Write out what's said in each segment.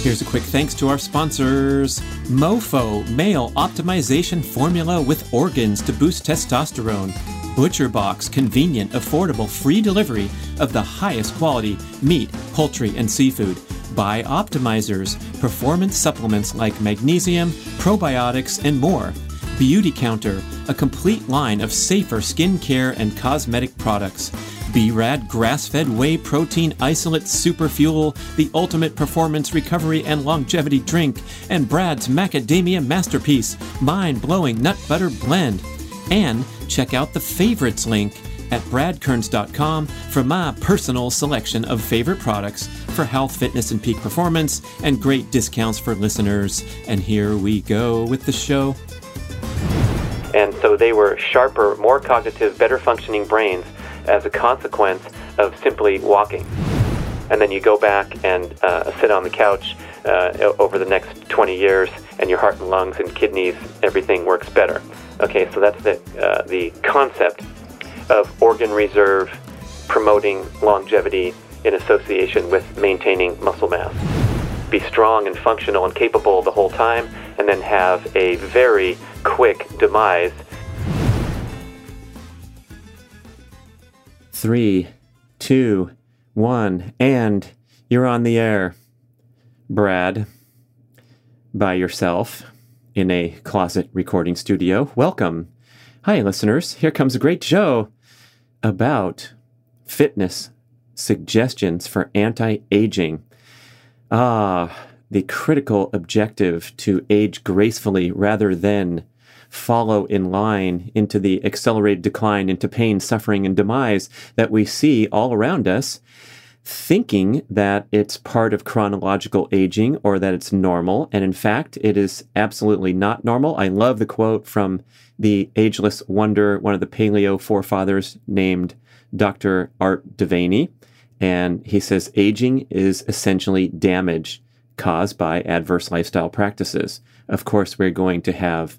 Here's a quick thanks to our sponsors. Mofo, male optimization formula with organs to boost testosterone. ButcherBox, convenient, affordable, free delivery of the highest quality meat, poultry, and seafood. Bioptimizers, performance supplements like magnesium, probiotics, and more. Beauty Counter, a complete line of safer skincare and cosmetic products. B-Rad grass-fed whey protein isolate super fuel, the ultimate performance recovery and longevity drink, and Brad's macadamia masterpiece, mind-blowing nut butter blend. And check out the favorites link at bradkearns.com for my personal selection of favorite products for health, fitness, and peak performance, and great discounts for listeners. And here we go with the show. And so they were sharper, more cognitive, better functioning brains as a consequence of simply walking. And then you go back and sit on the couch over the next 20 years, and your heart and lungs and kidneys, everything works better. Okay, so that's the concept of organ reserve promoting longevity in association with maintaining muscle mass. Be strong and functional and capable the whole time, and then have a very quick demise. 3, 2, 1, and you're on the air. Brad, by yourself in a closet recording studio. Welcome. Hi, listeners. Here comes a great show about fitness suggestions for anti-aging. The critical objective to age gracefully rather than follow in line into the accelerated decline, into pain, suffering, and demise that we see all around us, thinking that it's part of chronological aging or that it's normal. And in fact, it is absolutely not normal. I love the quote from the ageless wonder, one of the paleo forefathers named Dr. Art Devaney. And he says, aging is essentially damage caused by adverse lifestyle practices. Of course, we're going to have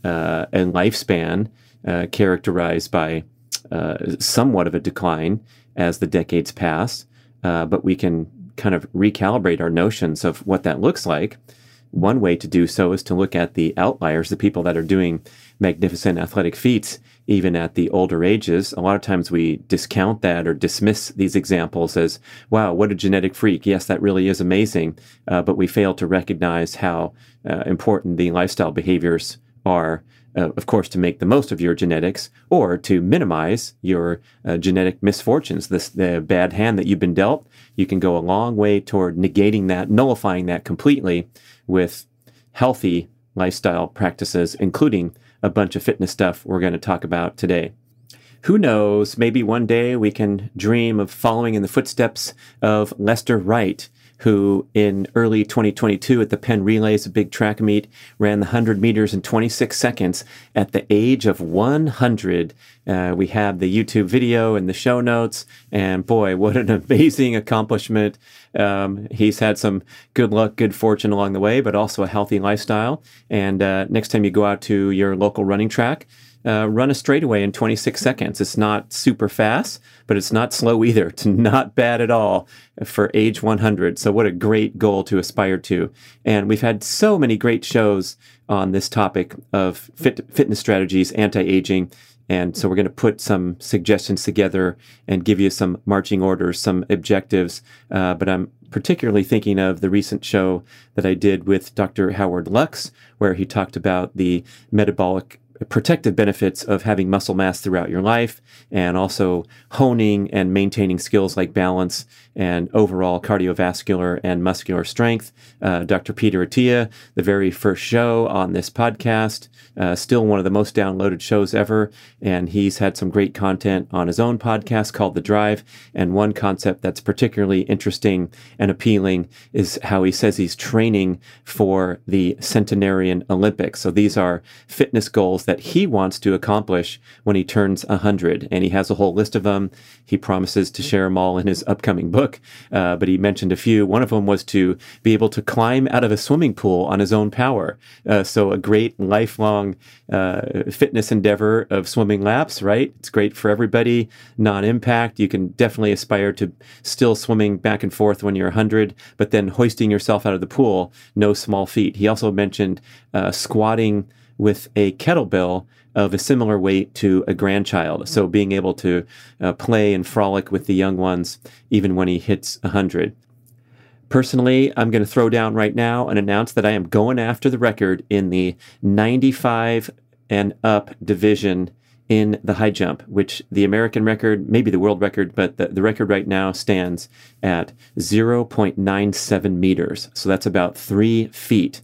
a lifespan characterized by somewhat of a decline as the decades pass, but we can kind of recalibrate our notions of what that looks like. One way to do so is to look at the outliers, the people that are doing magnificent athletic feats even at the older ages. A lot of times we discount that or dismiss these examples as, wow, what a genetic freak. Yes, that really is amazing, but we fail to recognize how important the lifestyle behaviors are, of course, to make the most of your genetics or to minimize your genetic misfortunes. The bad hand that you've been dealt, you can go a long way toward negating that, nullifying that completely with healthy lifestyle practices, including a bunch of fitness stuff we're going to talk about today. Who knows, maybe one day we can dream of following in the footsteps of Lester Wright, who in early 2022 at the Penn Relays, a big track meet, ran the 100 meters in 26 seconds at the age of 100. We have the YouTube video in the show notes, and boy, what an amazing accomplishment. He's had some good luck, good fortune along the way, but also a healthy lifestyle. And next time you go out to your local running track, run a straightaway in 26 seconds. It's not super fast, but it's not slow either. It's not bad at all for age 100. So what a great goal to aspire to. And we've had so many great shows on this topic of fitness strategies, anti-aging. And so we're going to put some suggestions together and give you some marching orders, some objectives. But I'm particularly thinking of the recent show that I did with Dr. Howard Lux, where he talked about the metabolic protective benefits of having muscle mass throughout your life, and also honing and maintaining skills like balance and overall cardiovascular and muscular strength. Dr. Peter Attia, the very first show on this podcast, still one of the most downloaded shows ever, and he's had some great content on his own podcast called The Drive. And one concept that's particularly interesting and appealing is how he says he's training for the Centenarian Olympics. So these are fitness goals that that he wants to accomplish when he turns 100. And he has a whole list of them. He promises to share them all in his upcoming book. But he mentioned a few. One of them was to be able to climb out of a swimming pool on his own power. So a great lifelong fitness endeavor of swimming laps, right? It's great for everybody, non-impact. You can definitely aspire to still swimming back and forth when you're 100, but then hoisting yourself out of the pool, no small feat. He also mentioned squatting with a kettlebell of a similar weight to a grandchild. So being able to play and frolic with the young ones, even when he hits 100. Personally, I'm going to throw down right now and announce that I am going after the record in the 95 and up division in the high jump, which the American record, maybe the world record, but the record right now stands at 0.97 meters. So that's about 3 feet.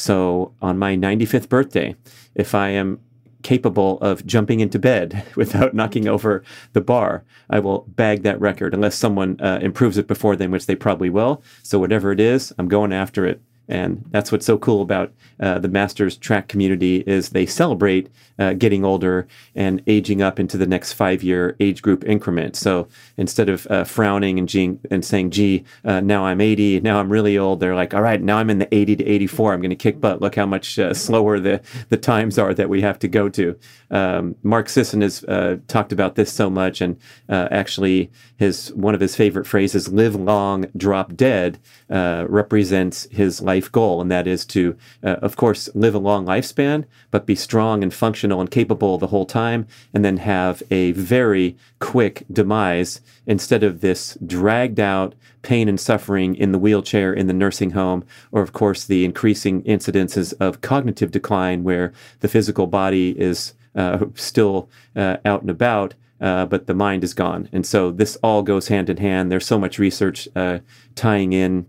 So on my 95th birthday, if I am capable of jumping into bed without knocking over the bar, I will bag that record unless someone improves it before then, which they probably will. So whatever it is, I'm going after it. And that's what's so cool about the Masters track community is they celebrate getting older and aging up into the next 5-year age group increment. So instead of frowning and saying, gee, now I'm 80, now I'm really old, they're like, all right, now I'm in the 80 to 84. I'm going to kick butt. Look how much slower the times are that we have to go to. Mark Sisson has talked about this so much, and actually one of his favorite phrases, live long, drop dead, represents his life goal, and that is to, of course, live a long lifespan, but be strong and functional and capable the whole time, and then have a very quick demise instead of this dragged out pain and suffering in the wheelchair in the nursing home, or of course the increasing incidences of cognitive decline where the physical body is still out and about, but the mind is gone. And so this all goes hand in hand. There's so much research tying in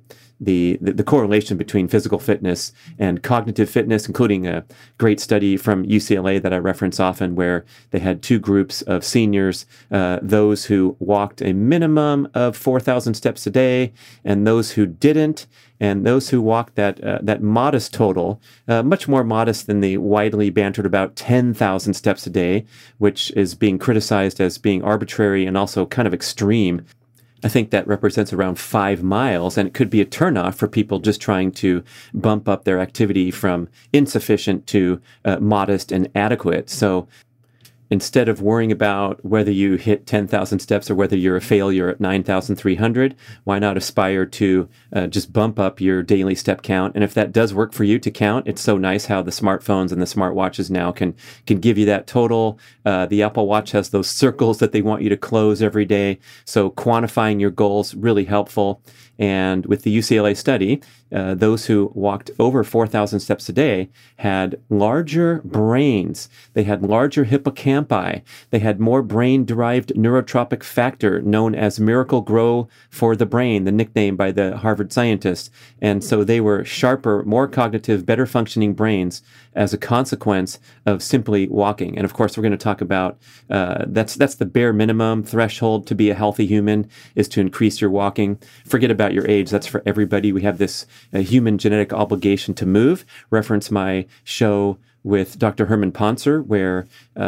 the correlation between physical fitness and cognitive fitness, including a great study from UCLA that I reference often, where they had 2 groups of seniors, those who walked a minimum of 4,000 steps a day, and those who didn't. And those who walked that modest total, much more modest than the widely bantered about 10,000 steps a day, which is being criticized as being arbitrary and also kind of extreme. I think that represents around 5 miles, and it could be a turnoff for people just trying to bump up their activity from insufficient to modest and adequate. So instead of worrying about whether you hit 10,000 steps or whether you're a failure at 9,300, why not aspire to just bump up your daily step count? And if that does work for you to count, it's so nice how the smartphones and the smartwatches now can give you that total. The Apple Watch has those circles that they want you to close every day. So quantifying your goals, really helpful. And with the UCLA study, those who walked over 4,000 steps a day had larger brains. They had larger hippocampi. They had more brain-derived neurotropic factor known as Miracle-Gro for the brain, the nickname by the Harvard scientists. And so they were sharper, more cognitive, better functioning brains as a consequence of simply walking. And of course, we're going to talk about that's the bare minimum threshold to be a healthy human, is to increase your walking. Forget about your age. That's for everybody. We have this human genetic obligation to move. Reference my show with Dr. Herman Poncer, where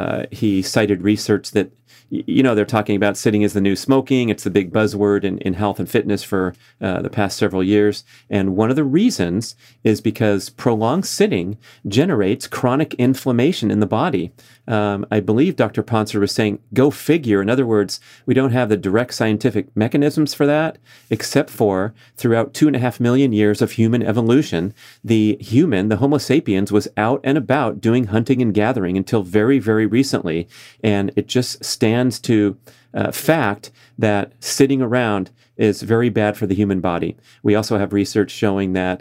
he cited research that, they're talking about sitting is the new smoking. It's the big buzzword in health and fitness for the past several years. And one of the reasons is because prolonged sitting generates chronic inflammation in the body. I believe Dr. Poncer was saying, go figure. In other words, we don't have the direct scientific mechanisms for that, except for throughout 2.5 million years of human evolution, the Homo sapiens, was out and about doing hunting and gathering until very, very recently. And it just stands to fact that sitting around is very bad for the human body. We also have research showing that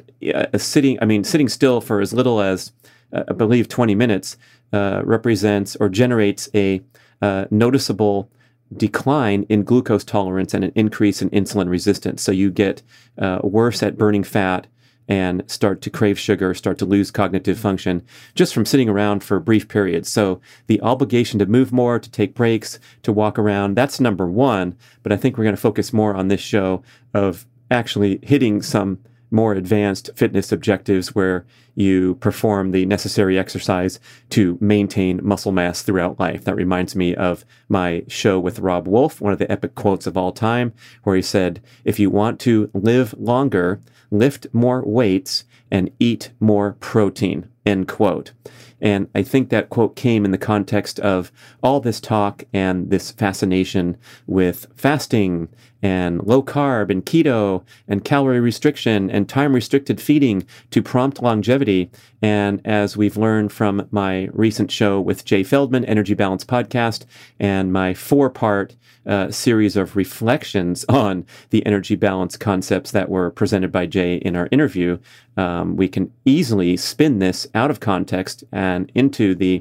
sitting still for as little as, I believe, 20 minutes represents or generates a noticeable decline in glucose tolerance and an increase in insulin resistance. So you get worse at burning fat and start to crave sugar, start to lose cognitive function just from sitting around for brief periods. So the obligation to move more, to take breaks, to walk around, that's number one. But I think we're going to focus more on this show of actually hitting some more advanced fitness objectives where you perform the necessary exercise to maintain muscle mass throughout life. That reminds me of my show with Rob Wolf, one of the epic quotes of all time, where he said, if you want to live longer, lift more weights and eat more protein, end quote. And I think that quote came in the context of all this talk and this fascination with fasting and low carb and keto and calorie restriction and time restricted feeding to prompt longevity. And as we've learned from my recent show with Jay Feldman, Energy Balance Podcast, and my 4-part series of reflections on the energy balance concepts that were presented by Jay in our interview, we can easily spin this out of context and into the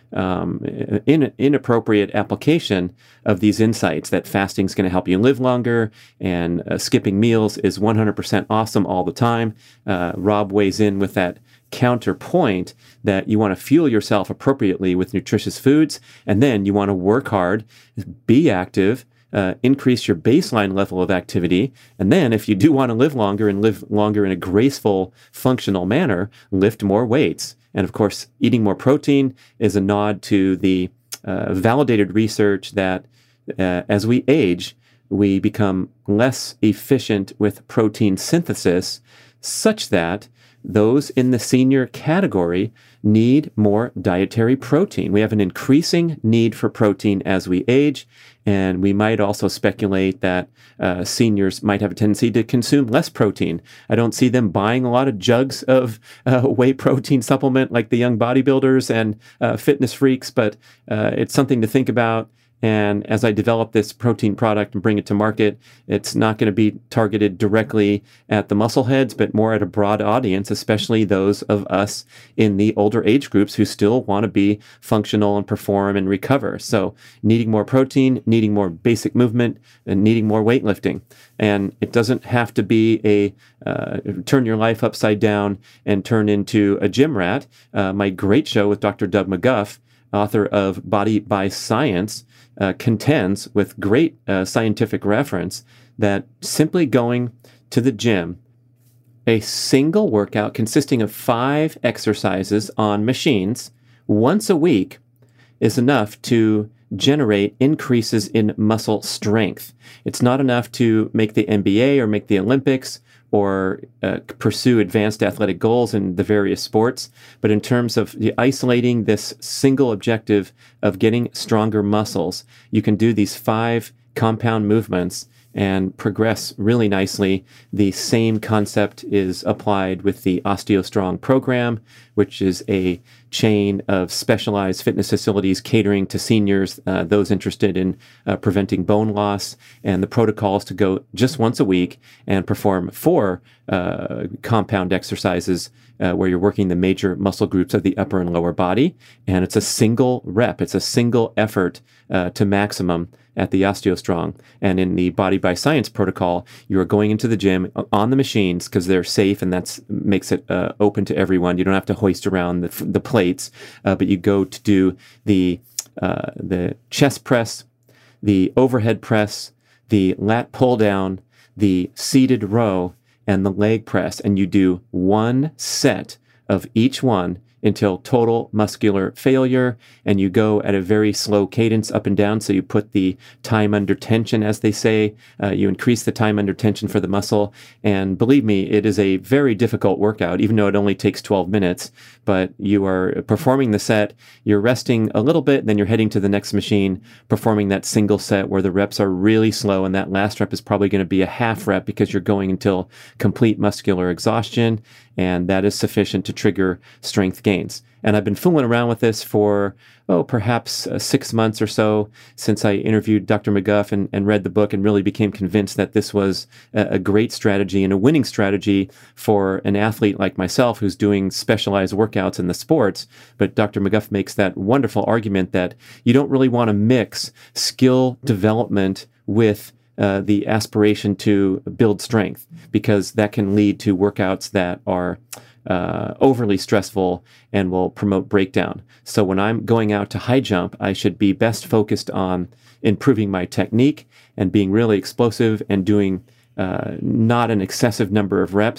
inappropriate application of these insights that fasting is going to help you live longer and skipping meals is 100% awesome all the time. Rob weighs in with that counterpoint that you want to fuel yourself appropriately with nutritious foods, and then you want to work hard, be active, increase your baseline level of activity, and then if you do want to live longer and live longer in a graceful, functional manner, lift more weights. And of course, eating more protein is a nod to the validated research that as we age, we become less efficient with protein synthesis, such that those in the senior category need more dietary protein. We have an increasing need for protein as we age, and we might also speculate that seniors might have a tendency to consume less protein. I don't see them buying a lot of jugs of whey protein supplement like the young bodybuilders and fitness freaks, but it's something to think about. And as I develop this protein product and bring it to market, it's not going to be targeted directly at the muscleheads, but more at a broad audience, especially those of us in the older age groups who still want to be functional and perform and recover. So needing more protein, needing more basic movement, and needing more weightlifting. And it doesn't have to be a turn your life upside down and turn into a gym rat. My great show with Dr. Doug McGuff, author of Body by Science, contends with great scientific reference that simply going to the gym, a single workout consisting of 5 exercises on machines once a week, is enough to generate increases in muscle strength. It's not enough to make the NBA or make the Olympics or pursue advanced athletic goals in the various sports. But in terms of isolating this single objective of getting stronger muscles, you can do these 5 compound movements and progress really nicely. The same concept is applied with the OsteoStrong program, which is a chain of specialized fitness facilities catering to seniors, those interested in preventing bone loss, and the protocol is to go just once a week and perform 4 compound exercises where you're working the major muscle groups of the upper and lower body. And it's a single rep. It's a single effort to maximum at the OsteoStrong. And in the Body by Science protocol, you are going into the gym on the machines because they're safe, and that makes it open to everyone. You don't have to hoist around the plates, but you go to do the chest press, the overhead press, the lat pull down, the seated row, and the leg press, and you do 1 set of each one until total muscular failure, and you go at a very slow cadence up and down, so you put the time under tension, as they say. You increase the time under tension for the muscle, and believe me, it is a very difficult workout, even though it only takes 12 minutes, but you are performing the set, you're resting a little bit, then you're heading to the next machine, performing that single set where the reps are really slow, and that last rep is probably going to be a half rep because you're going until complete muscular exhaustion, and that is sufficient to trigger strength gains. And I've been fooling around with this for, perhaps 6 months or so since I interviewed Dr. McGuff and read the book and really became convinced that this was a great strategy and a winning strategy for an athlete like myself who's doing specialized workouts in the sports. But Dr. McGuff makes that wonderful argument that you don't really want to mix skill development with the aspiration to build strength, because that can lead to workouts that are overly stressful and will promote breakdown. So when I'm going out to high jump, I should be best focused on improving my technique and being really explosive and doing not an excessive number of reps,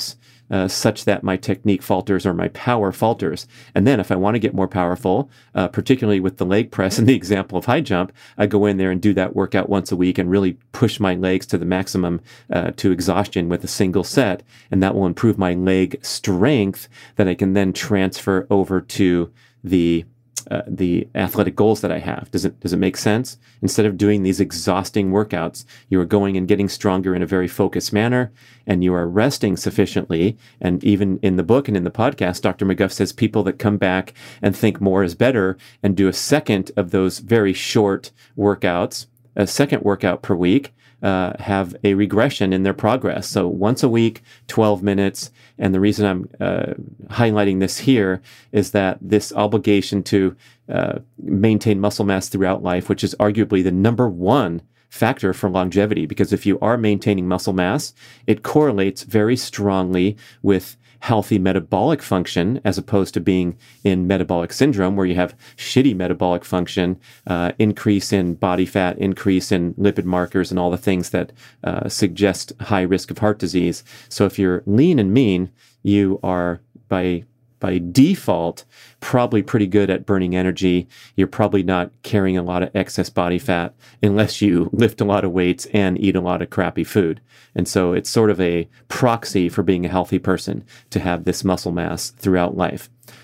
such that my technique falters or my power falters. And then if I want to get more powerful, particularly with the leg press and the example of high jump, I go in there and do that workout once a week and really push my legs to the maximum to exhaustion with a single set. And that will improve my leg strength that I can then transfer over to the athletic goals that I have. Does it make sense? Instead of doing these exhausting workouts, you are going and getting stronger in a very focused manner, and you are resting sufficiently. And even in the book and in the podcast, Dr. McGuff says people that come back and think more is better and do a second of those very short workouts, a second workout per week, have a regression in their progress. So once a week, 12 minutes. And the reason I'm highlighting this here is that this obligation to maintain muscle mass throughout life, which is arguably the number one factor for longevity, because if you are maintaining muscle mass, it correlates very strongly with healthy metabolic function, as opposed to being in metabolic syndrome where you have shitty metabolic function, increase in body fat, increase in lipid markers, and all the things that suggest high risk of heart disease. So if you're lean and mean, you are by default probably pretty good at burning energy. You're probably not carrying a lot of excess body fat unless you lift a lot of weights and eat a lot of crappy food. And so it's sort of a proxy for being a healthy person to have this muscle mass throughout life.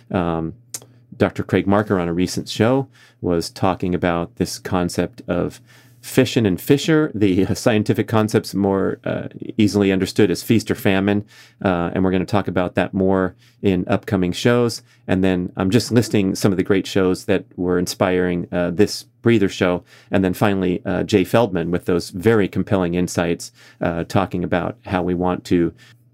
Dr. Craig Marker on a recent show was talking about this concept of Fission and Fisher, the scientific concepts more easily understood as feast or famine. And we're going to talk about that more in upcoming shows. And then I'm just listing some of the great shows that were inspiring this Breather show. And then finally, Jay Feldman with those very compelling insights talking about how we want to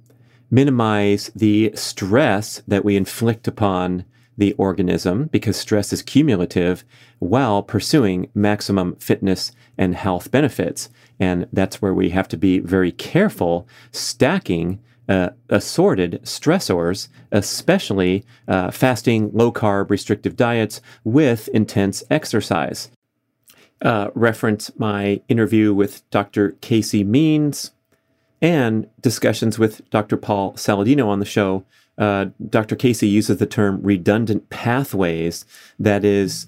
minimize the stress that we inflict upon the organism, because stress is cumulative, while pursuing maximum fitness and health benefits. And that's where we have to be very careful stacking assorted stressors, especially fasting, low-carb, restrictive diets with intense exercise. Reference my interview with Dr. Casey Means and discussions with Dr. Paul Saladino on the show. Dr. Casey uses the term redundant pathways, that is,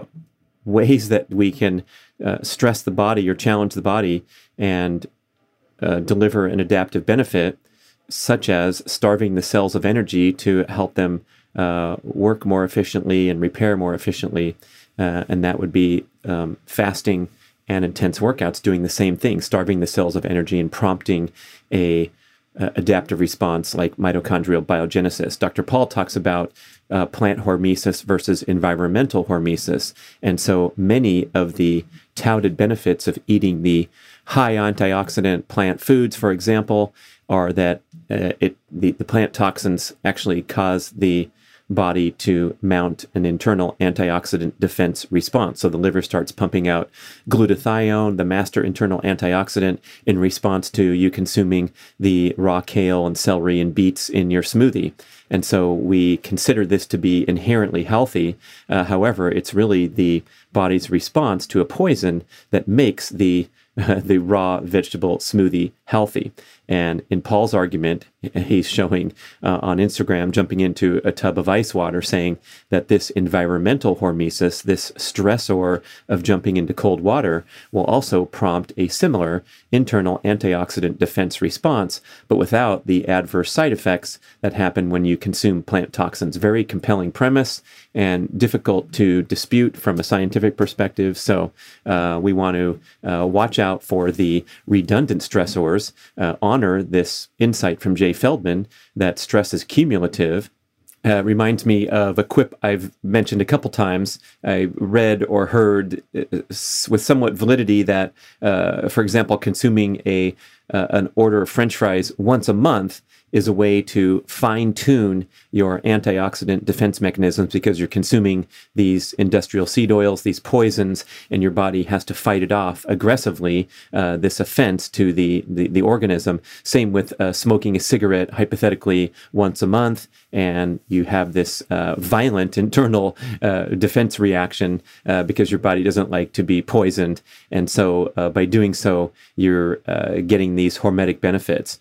ways that we can stress the body or challenge the body and deliver an adaptive benefit, such as starving the cells of energy to help them work more efficiently and repair more efficiently. And that would be fasting and intense workouts doing the same thing, starving the cells of energy and prompting a adaptive response like mitochondrial biogenesis. Dr. Paul talks about plant hormesis versus environmental hormesis. And so many of the touted benefits of eating the high antioxidant plant foods, for example, are that the plant toxins actually cause the body to mount an internal antioxidant defense response. So the liver starts pumping out glutathione, the master internal antioxidant, in response to you consuming the raw kale and celery and beets in your smoothie. And so we consider this to be inherently healthy. However, it's really the body's response to a poison that makes the raw vegetable smoothie healthy. And in Paul's argument, he's showing on Instagram, jumping into a tub of ice water, saying that this environmental hormesis, this stressor of jumping into cold water, will also prompt a similar internal antioxidant defense response, but without the adverse side effects that happen when you consume plant toxins. Very compelling premise and difficult to dispute from a scientific perspective. So we want to watch out for the redundant stressors, honor this insight from Jay Feldman that stress is cumulative. Reminds me of a quip I've mentioned a couple times. I read or heard with somewhat validity that, for example, consuming an order of French fries once a month is a way to fine-tune your antioxidant defense mechanisms, because you're consuming these industrial seed oils, these poisons, and your body has to fight it off aggressively, this offense to the organism. Same with smoking a cigarette, hypothetically, once a month, and you have this violent internal defense reaction because your body doesn't like to be poisoned. And so by doing so, you're getting these hormetic benefits.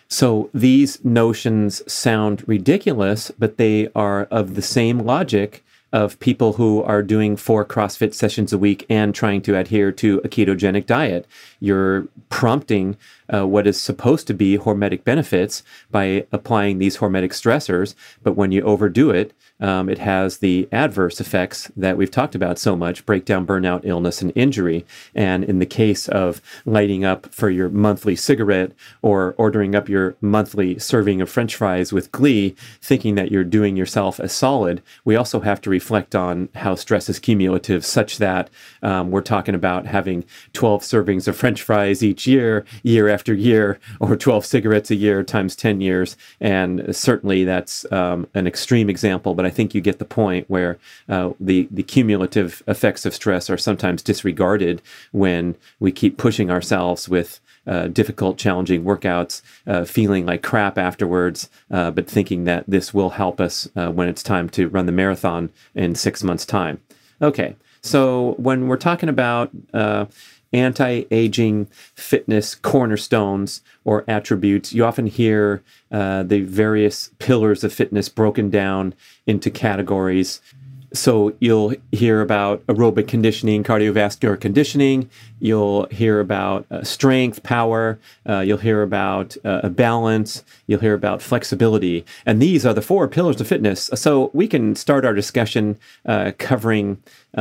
So these notions sound ridiculous, but they are of the same logic of people who are doing 4 CrossFit sessions a week and trying to adhere to a ketogenic diet. You're prompting what is supposed to be hormetic benefits by applying these hormetic stressors, but when you overdo it, it has the adverse effects that we've talked about so much: breakdown, burnout, illness, and injury. And in the case of lighting up for your monthly cigarette or ordering up your monthly serving of French fries with glee, thinking that you're doing yourself a solid, we also have to reflect on how stress is cumulative, such that we're talking about having 12 servings of French fries each year, year after year, or 12 cigarettes a year times 10 years. And certainly that's an extreme example, but I think you get the point where the cumulative effects of stress are sometimes disregarded when we keep pushing ourselves with difficult, challenging workouts, feeling like crap afterwards, but thinking that this will help us when it's time to run the marathon in 6 months' time. Okay, so when we're talking about anti-aging fitness cornerstones or attributes, you often hear the various pillars of fitness broken down into categories. So you'll hear about aerobic conditioning, cardiovascular conditioning. You'll hear about strength, power. You'll hear about balance. You'll hear about flexibility. And these are the 4 pillars of fitness. So we can start our discussion covering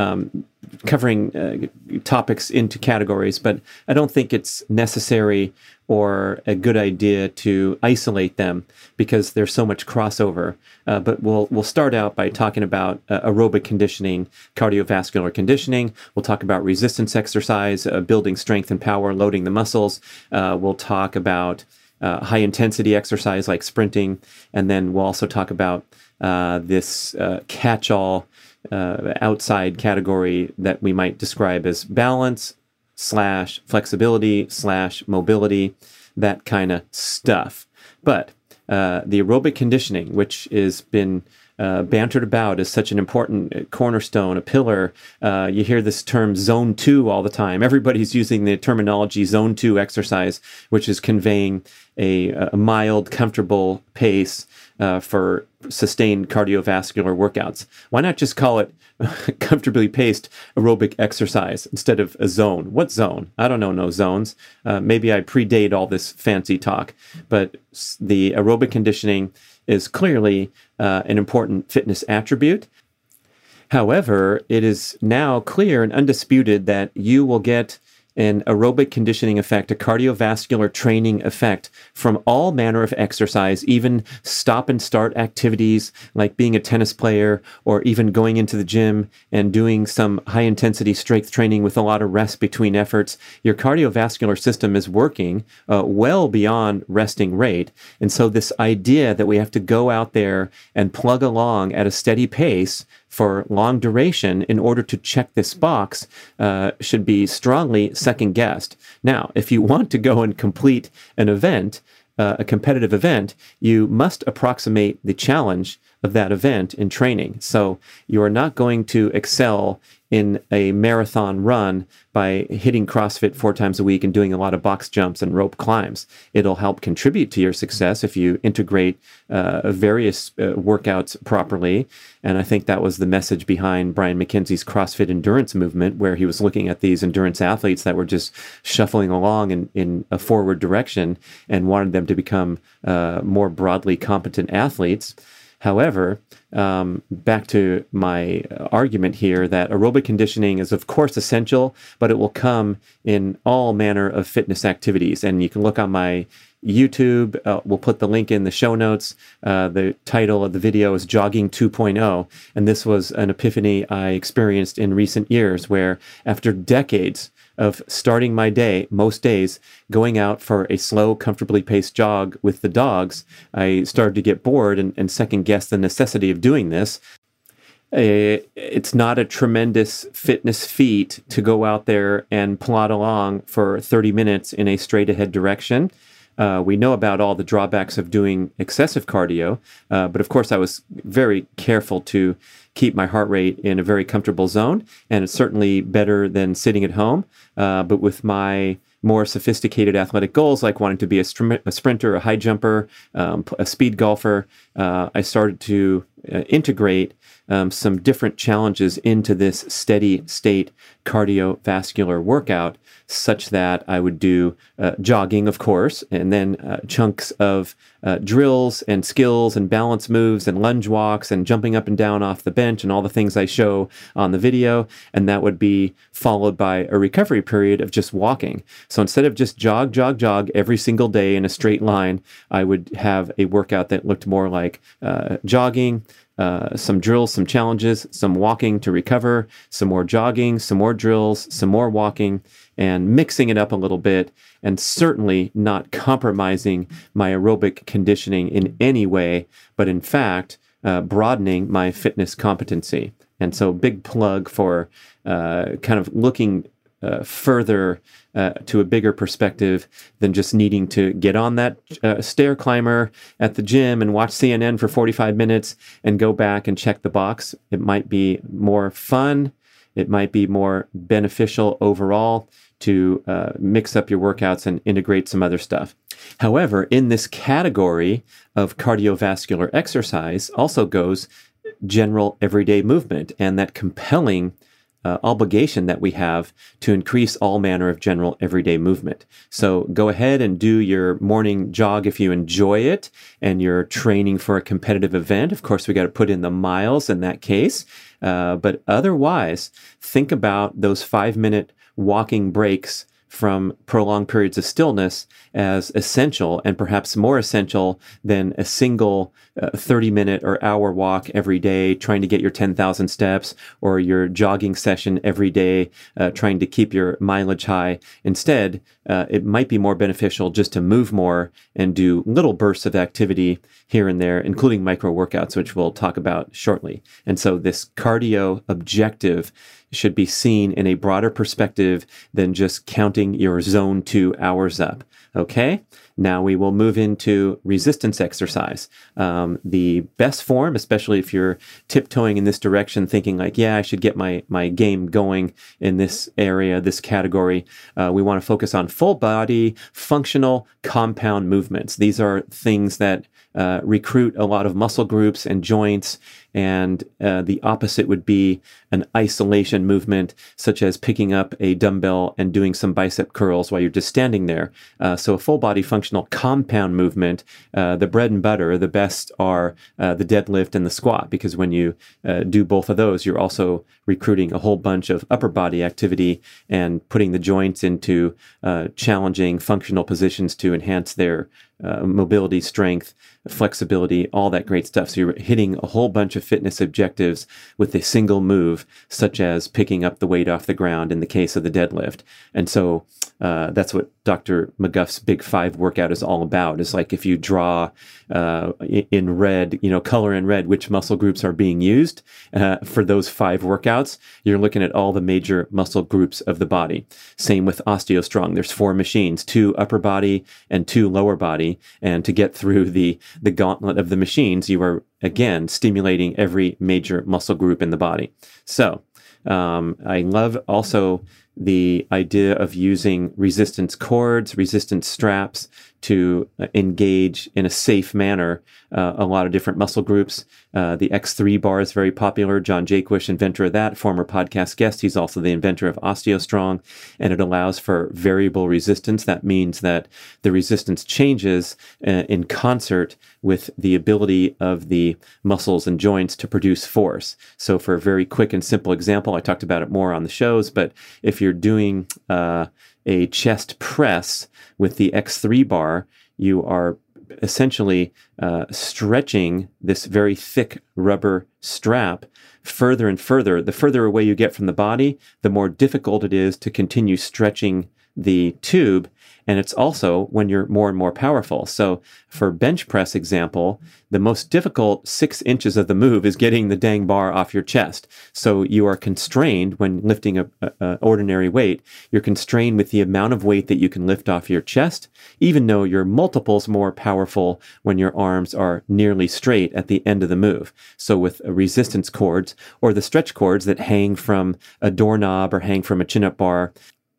topics into categories, but I don't think it's necessary or a good idea to isolate them because there's so much crossover. But we'll start out by talking about aerobic conditioning, cardiovascular conditioning. We'll talk about resistance exercise, building strength and power, loading the muscles. We'll talk about high intensity exercise like sprinting, and then we'll also talk about this catch-all outside category that we might describe as balance / flexibility / mobility, that kind of stuff. But the aerobic conditioning, which has been bantered about as such an important cornerstone, a pillar. You hear this term zone 2 all the time. Everybody's using the terminology zone 2 exercise, which is conveying a mild, comfortable pace for sustained cardiovascular workouts. Why not just call it comfortably paced aerobic exercise instead of a zone? What zone? I don't know no zones. Maybe I predate all this fancy talk, but the aerobic conditioning is clearly an important fitness attribute. However, it is now clear and undisputed that you will get an aerobic conditioning effect, a cardiovascular training effect from all manner of exercise, even stop and start activities like being a tennis player or even going into the gym and doing some high intensity strength training with a lot of rest between efforts. Your cardiovascular system is working well beyond resting rate. And so this idea that we have to go out there and plug along at a steady pace for long duration in order to check this box should be strongly second-guessed. Now, if you want to go and complete an event, a competitive event, you must approximate the challenge of that event in training. So you are not going to excel in a marathon run by hitting CrossFit 4 times a week and doing a lot of box jumps and rope climbs. It'll help contribute to your success if you integrate various workouts properly. And I think that was the message behind Brian McKenzie's CrossFit endurance movement, where he was looking at these endurance athletes that were just shuffling along in a forward direction and wanted them to become more broadly competent athletes. However, back to my argument here that aerobic conditioning is of course essential, but it will come in all manner of fitness activities. And you can look on my YouTube. We'll put the link in the show notes. The title of the video is Jogging 2.0. And this was an epiphany I experienced in recent years where after decades of starting my day, most days, going out for a slow, comfortably paced jog with the dogs, I started to get bored and second guess the necessity of doing this. It's not a tremendous fitness feat to go out there and plod along for 30 minutes in a straight ahead direction. We know about all the drawbacks of doing excessive cardio, but of course I was very careful to keep my heart rate in a very comfortable zone, and it's certainly better than sitting at home. But with my more sophisticated athletic goals, like wanting to be a sprinter, a high jumper, a speed golfer, I started to integrate some different challenges into this steady state cardiovascular workout, such that I would do jogging, of course, and then chunks of drills and skills and balance moves and lunge walks and jumping up and down off the bench and all the things I show on the video. And that would be followed by a recovery period of just walking. So instead of just jog every single day in a straight line, I would have a workout that looked more like jogging, some drills, some challenges, some walking to recover, some more jogging, some more drills, some more walking, and mixing it up a little bit, and certainly not compromising my aerobic conditioning in any way, but in fact, broadening my fitness competency. And so big plug for kind of looking further to a bigger perspective than just needing to get on that stair climber at the gym and watch CNN for 45 minutes and go back and check the box. It might be more fun. It might be more beneficial overall to mix up your workouts and integrate some other stuff. However, in this category of cardiovascular exercise also goes general everyday movement and that compelling obligation that we have to increase all manner of general everyday movement. So go ahead and do your morning jog if you enjoy it and you're training for a competitive event. Of course, we got to put in the miles in that case. But otherwise, think about those 5-minute walking breaks from prolonged periods of stillness as essential, and perhaps more essential than a single 30-minute or hour walk every day trying to get your 10,000 steps, or your jogging session every day trying to keep your mileage high. Instead, it might be more beneficial just to move more and do little bursts of activity here and there, including micro workouts, which we'll talk about shortly. And so this cardio objective should be seen in a broader perspective than just counting your zone 2 hours up. Okay, now we will move into resistance exercise. The best form, especially if you're tiptoeing in this direction, thinking like, yeah, I should get my game going in this area, this category. We want to focus on full body, functional, compound movements. These are things that recruit a lot of muscle groups and joints, and the opposite would be an isolation movement, such as picking up a dumbbell and doing some bicep curls while you're just standing there. So a full body functional compound movement, the bread and butter, the best are the deadlift and the squat, because when you do both of those, you're also recruiting a whole bunch of upper body activity and putting the joints into challenging functional positions to enhance their mobility, strength, flexibility, all that great stuff. So you're hitting a whole bunch of fitness objectives with a single move, such as picking up the weight off the ground in the case of the deadlift. And so that's what Dr. McGuff's Big Five workout is all about. It's like if you draw in red, color in red, which muscle groups are being used for those 5 workouts, you're looking at all the major muscle groups of the body. Same with OsteoStrong. There's 4 machines, 2 upper body and 2 lower body. And to get through the gauntlet of the machines, you are, again, stimulating every major muscle group in the body. So I love also the idea of using resistance cords, resistance straps to engage in a safe manner a lot of different muscle groups. The X3 bar is very popular. John Jaquish, inventor of that, former podcast guest. He's also the inventor of OsteoStrong, and it allows for variable resistance. That means that the resistance changes in concert with the ability of the muscles and joints to produce force. So for a very quick and simple example, I talked about it more on the shows, but if you're doing a chest press with the X3 bar, you are essentially stretching this very thick rubber strap further and further. The further away you get from the body, the more difficult it is to continue stretching the tube. And it's also when you're more and more powerful. So for bench press example, the most difficult 6 inches of the move is getting the dang bar off your chest. So you are constrained when lifting a ordinary weight. You're constrained with the amount of weight that you can lift off your chest, even though you're multiples more powerful when your arms are nearly straight at the end of the move. So with resistance cords or the stretch cords that hang from a doorknob or hang from a chin-up bar,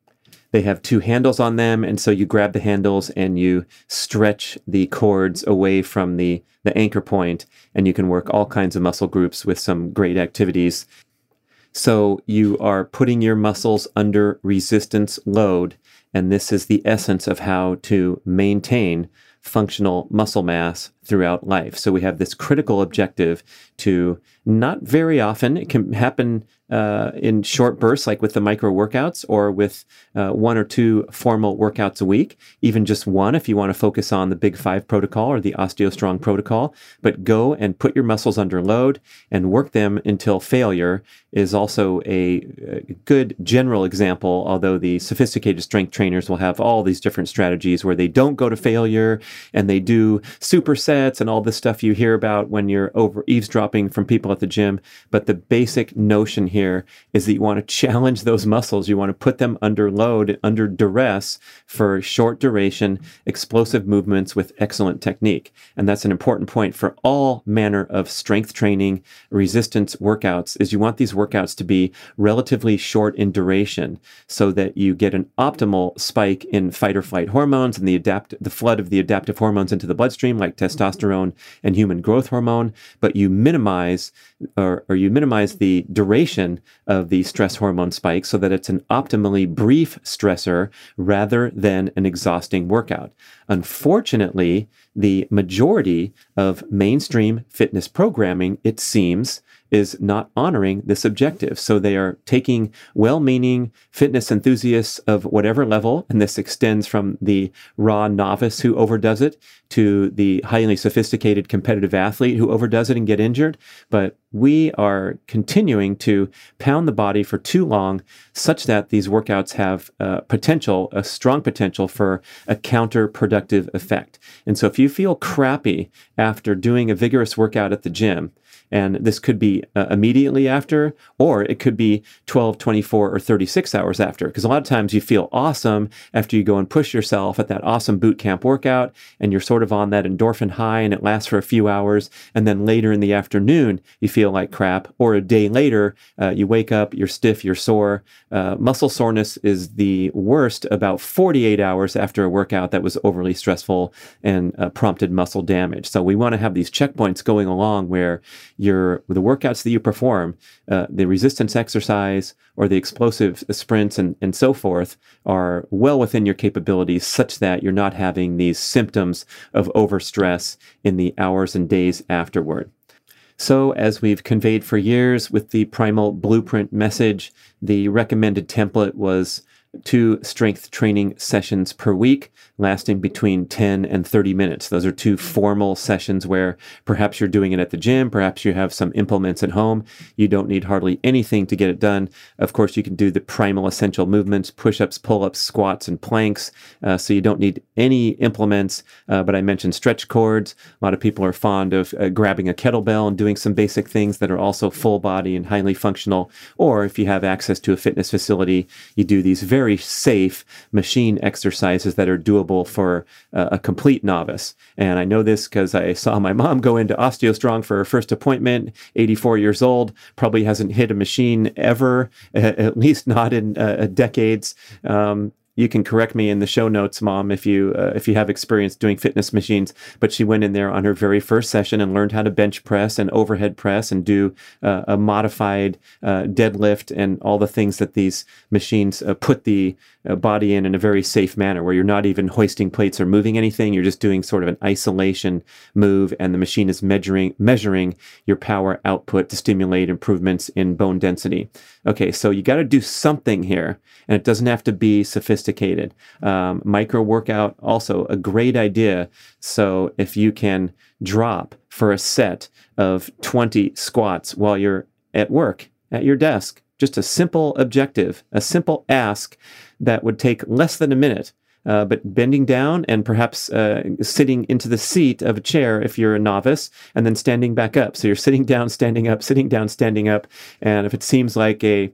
They have two handles on them, and so you grab the handles and you stretch the cords away from the anchor point, and you can work all kinds of muscle groups with some great activities. So you are putting your muscles under resistance load, and this is the essence of how to maintain functional muscle mass throughout life. So we have this critical objective to, not very often, it can happen in short bursts, like with the micro workouts, or with 1 or 2 formal workouts a week, even just one if you want to focus on the Big 5 protocol or the OsteoStrong protocol. But go and put your muscles under load and work them until failure is also a good general example, although the sophisticated strength trainers will have all these different strategies where they don't go to failure and they do supersets and all this stuff you hear about when you're over eavesdropping from people at the gym. But the basic notion here is that you want to challenge those muscles. You want to put them under load, under duress for short duration, explosive movements with excellent technique. And that's an important point for all manner of strength training, resistance workouts, is you want these workouts to be relatively short in duration so that you get an optimal spike in fight or flight hormones and the flood of the adaptive hormones into the bloodstream, like testosterone and human growth hormone, but you minimize the duration of the stress hormone spike so that it's an optimally brief stressor rather than an exhausting workout. Unfortunately, the majority of mainstream fitness programming, it seems, is not honoring this objective. So they are taking well-meaning fitness enthusiasts of whatever level, and this extends from the raw novice who overdoes it to the highly sophisticated competitive athlete who overdoes it and get injured. But we are continuing to pound the body for too long such that these workouts have a strong potential for a counterproductive effect. And so if you feel crappy after doing a vigorous workout at the gym, and this could be immediately after, or it could be 12, 24, or 36 hours after. Because a lot of times you feel awesome after you go and push yourself at that awesome boot camp workout, and you're sort of on that endorphin high, and it lasts for a few hours. And then later in the afternoon, you feel like crap. Or a day later, you wake up, you're stiff, you're sore. Muscle soreness is the worst about 48 hours after a workout that was overly stressful and prompted muscle damage. So we want to have these checkpoints going along where the workouts that you perform, the resistance exercise or the explosive sprints and so forth, are well within your capabilities such that you're not having these symptoms of overstress in the hours and days afterward. So as we've conveyed for years with the Primal Blueprint message, the recommended template was 2 strength training sessions per week, lasting between 10 and 30 minutes. Those are 2 formal sessions where perhaps you're doing it at the gym, perhaps you have some implements at home. You don't need hardly anything to get it done. Of course, you can do the primal essential movements, push-ups, pull-ups, squats, and planks. So you don't need any implements. But I mentioned stretch cords. A lot of people are fond of grabbing a kettlebell and doing some basic things that are also full body and highly functional. Or if you have access to a fitness facility, you do these very safe machine exercises that are doable for a complete novice. And I know this because I saw my mom go into OsteoStrong for her first appointment, 84 years old, probably hasn't hit a machine ever, at least not in decades. You can correct me in the show notes, Mom, if you have experience doing fitness machines. But she went in there on her very first session and learned how to bench press and overhead press and do a modified deadlift and all the things that these machines put the body in a very safe manner, where you're not even hoisting plates or moving anything. You're just doing sort of an isolation move, and the machine is measuring your power output to stimulate improvements in bone density. Okay, so you got to do something here, and it doesn't have to be sophisticated. Micro workout, also a great idea. So if you can drop for a set of 20 squats while you're at work, at your desk, just a simple objective, a simple ask that would take less than a minute. but bending down and perhaps sitting into the seat of a chair if you're a novice, and then standing back up. So you're sitting down, standing up, sitting down, standing up. And if it seems like a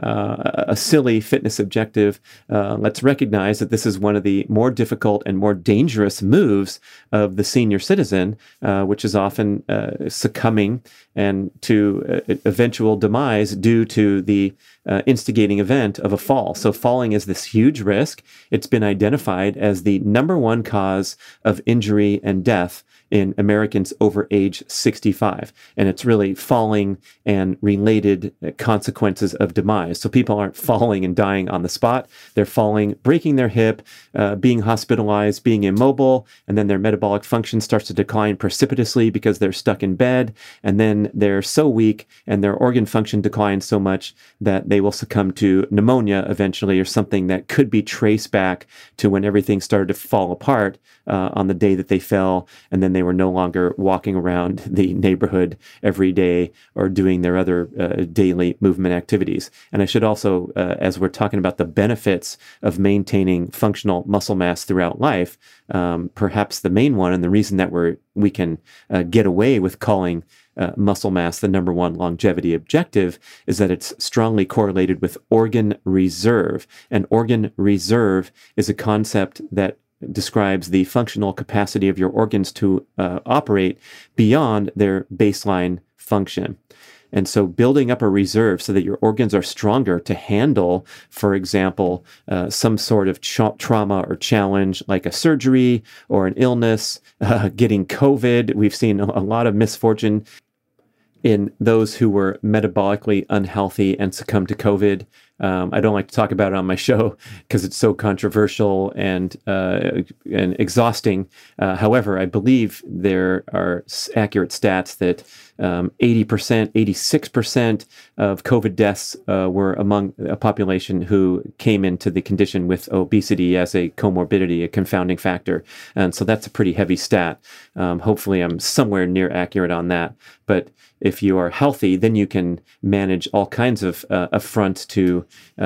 silly fitness objective, let's recognize that this is one of the more difficult and more dangerous moves of the senior citizen, which is often succumbing and to eventual demise due to the instigating event of a fall. So falling is this huge risk. It's been identified as the number one cause of injury and death in Americans over age 65. And it's really falling and related consequences of demise. So people aren't falling and dying on the spot. They're falling, breaking their hip, being hospitalized, being immobile, and then their metabolic function starts to decline precipitously because they're stuck in bed. And then they're so weak and their organ function declines so much that they will succumb to pneumonia eventually, or something that could be traced back to when everything started to fall apart on the day that they fell, and then they were no longer walking around the neighborhood every day or doing their other daily movement activities. And I should also, as we're talking about the benefits of maintaining functional muscle mass throughout life, perhaps the main one, and the reason that we can get away with calling muscle mass the number one longevity objective, is that it's strongly correlated with organ reserve. And organ reserve is a concept that describes the functional capacity of your organs to operate beyond their baseline function. And so building up a reserve so that your organs are stronger to handle, for example, some sort of trauma or challenge like a surgery or an illness, getting COVID. We've seen a lot of misfortune in those who were metabolically unhealthy and succumbed to COVID. I don't like to talk about it on my show because it's so controversial and exhausting. However, I believe there are accurate stats that 80%, 86% of COVID deaths were among a population who came into the condition with obesity as a comorbidity, a confounding factor. And so that's a pretty heavy stat. Hopefully I'm somewhere near accurate on that. But if you are healthy, then you can manage all kinds of affront to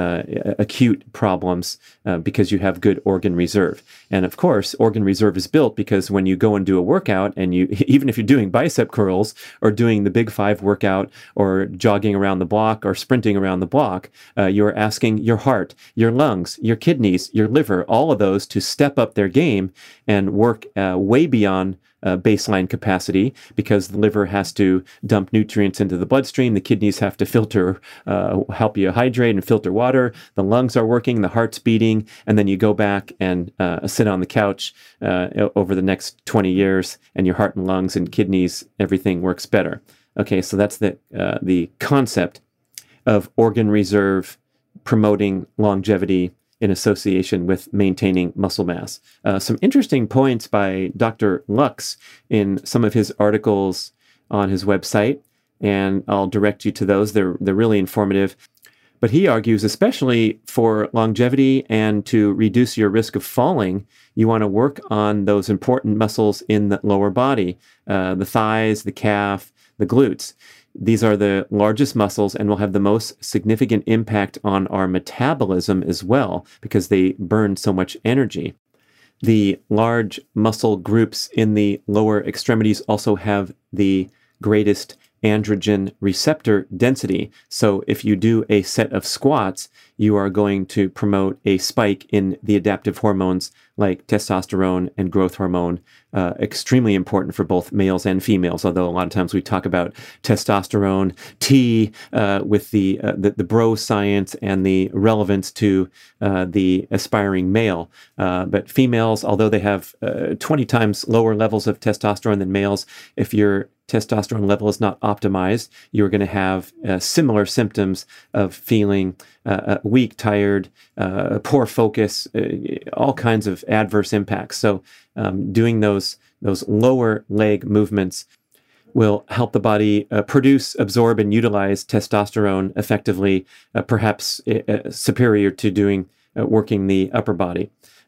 acute problems because you have good organ reserve. And of course, organ reserve is built because when you go and do a workout, and you, even if you're doing bicep curls or doing the Big Five workout or jogging around the block or sprinting around the block, you're asking your heart, your lungs, your kidneys, your liver, all of those to step up their game and work way beyond baseline capacity, because the liver has to dump nutrients into the bloodstream, the kidneys have to filter, help you hydrate and filter water, the lungs are working, the heart's beating, and then you go back and sit on the couch over the next 20 years, and your heart and lungs and kidneys, everything works better. Okay, so that's the concept of organ reserve promoting longevity in association with maintaining muscle mass. Some interesting points by Dr. Lux in some of his articles on his website, and I'll direct you to those. They're really informative. But he argues, especially for longevity and to reduce your risk of falling, you want to work on those important muscles in the lower body, the thighs, the calf, the glutes. These are the largest muscles and will have the most significant impact on our metabolism as well, because they burn so much energy. The large muscle groups in the lower extremities also have the greatest androgen receptor density. So if you do a set of squats, you are going to promote a spike in the adaptive hormones like testosterone and growth hormone, extremely important for both males and females, although a lot of times we talk about testosterone T with the bro science and the relevance to the aspiring male. But females, although they have 20 times lower levels of testosterone than males, if your testosterone level is not optimized, you're going to have similar symptoms of feeling weak, tired, poor focus, all kinds of adverse impacts. So doing those lower leg movements will help the body produce, absorb, and utilize testosterone effectively, perhaps superior to doing working the upper body.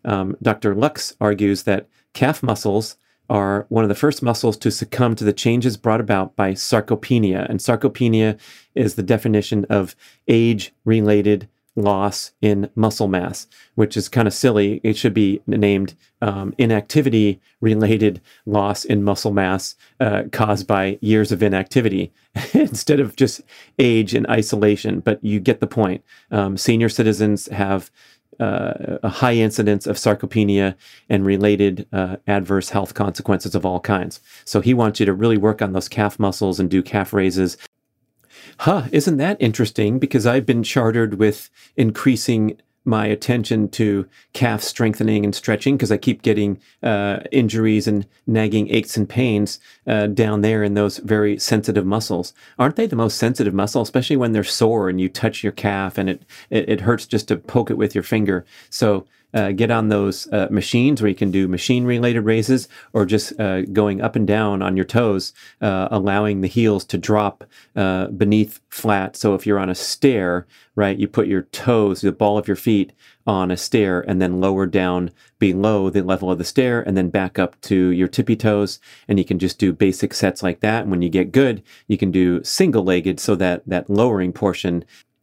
Dr. Lux argues that calf muscles are one of the first muscles to succumb to the changes brought about by sarcopenia. And sarcopenia is the definition of age-related loss in muscle mass, which is kind of silly. It should be named inactivity-related loss in muscle mass caused by years of inactivity instead of just age and isolation. But you get the point. Senior citizens have a high incidence of sarcopenia and related adverse health consequences of all kinds. So he wants you to really work on those calf muscles and do calf raises. Isn't that interesting? Because I've been chartered with increasing my attention to calf strengthening and stretching because I keep getting injuries and nagging aches and pains down there in those very sensitive muscles. Aren't they the most sensitive muscle, especially when they're sore and you touch your calf and it hurts just to poke it with your finger? So get on those machines where you can do machine-related raises or just going up and down on your toes, allowing the heels to drop beneath flat. So if you're on a stair, right, you put your toes, the ball of your feet on a stair and then lower down below the level of the stair and then back up to your tippy toes. And you can just do basic sets like that. And when you get good, you can do single-legged so that that lowering portion,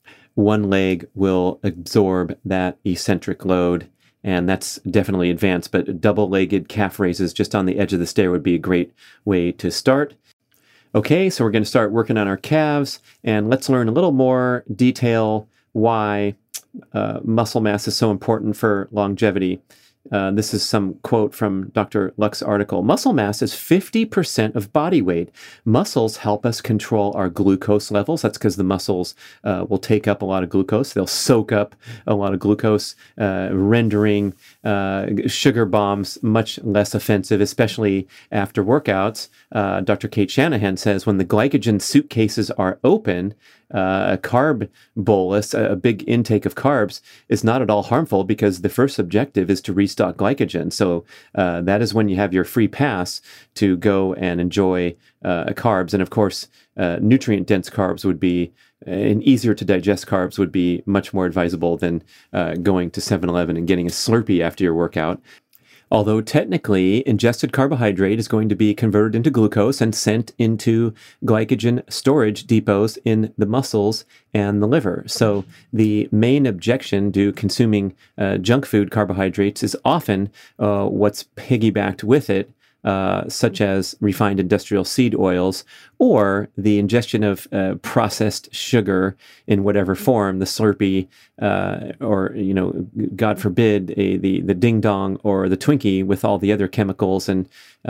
one leg will absorb that eccentric load. And that's definitely advanced, but double-legged calf raises just on the edge of the stair would be a great way to start. Okay, so we're going to start working on our calves, and let's learn a little more detail why muscle mass is so important for longevity. This is some quote from Dr. Luck's article. Muscle mass is 50% of body weight. Muscles help us control our glucose levels. That's because the muscles will take up a lot of glucose. They'll soak up a lot of glucose, rendering sugar bombs much less offensive, especially after workouts. Dr. Kate Shanahan says when the glycogen suitcases are open, a carb bolus, a big intake of carbs, is not at all harmful because the first objective is to restock glycogen. So that is when you have your free pass to go and enjoy carbs. And of course, nutrient-dense carbs would be, and easier to digest carbs would be much more advisable than going to 7-Eleven and getting a Slurpee after your workout. Although technically, ingested carbohydrate is going to be converted into glucose and sent into glycogen storage depots in the muscles and the liver. So the main objection to consuming junk food carbohydrates is often what's piggybacked with it, such as refined industrial seed oils, or the ingestion of processed sugar in whatever form, the Slurpee, or, God forbid, the Ding Dong or the Twinkie with all the other chemicals and